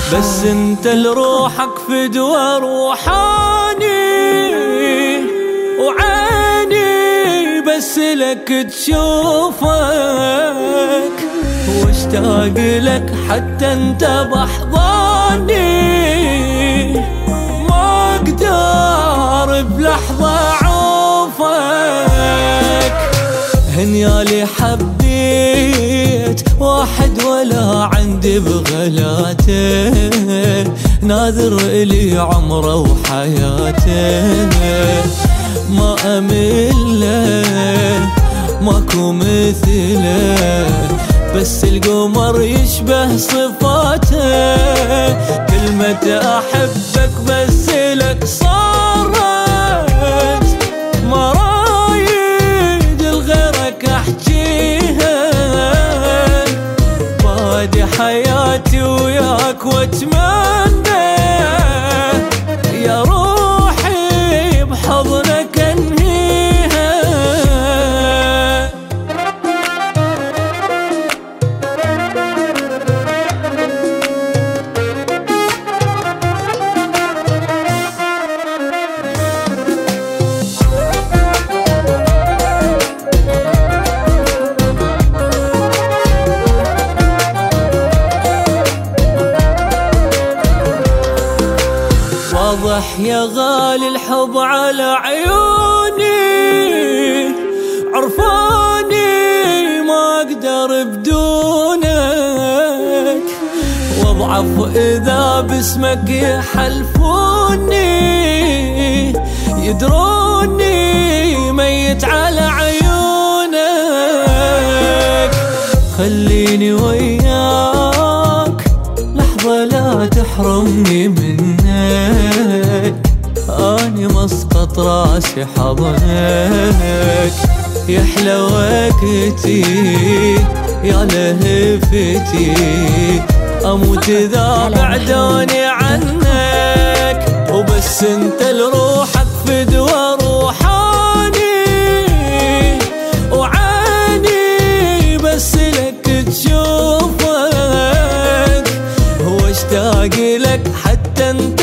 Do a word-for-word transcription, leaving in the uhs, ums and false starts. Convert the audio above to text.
بس انت لروحك فدوى روحاني وعيني بس لك تشوفك واشتاق لك حتى انت بحضاني ما اقدر بلحظة اعوفك. هنيالي حبيت واحد ولا عندي بغلاته ناذر إلي عمره وحياته ما أمله ماكو مثله بس القمر يشبه صفاته كلمة أحبك بس لك صارت مرايد لغيرك أحجيها بادي حياتي وياك واتمنى يا روحي بحضنك انهيها. واضح يا غالي الحب على عيوني عرفاني ما اقدر بدونك واضعف اذا باسمك يحلفوني يدروني ميت على عيونك. خليني وياك لحظة لا تحرمني منك أني مسقط راسي حضنك يحلى وقتي يا لهفتي أموت إذا بعدوني عنك وبس أنت لروحك فدوى روحاني وعيني بس لك تشوفك واشتاق لك حتى انت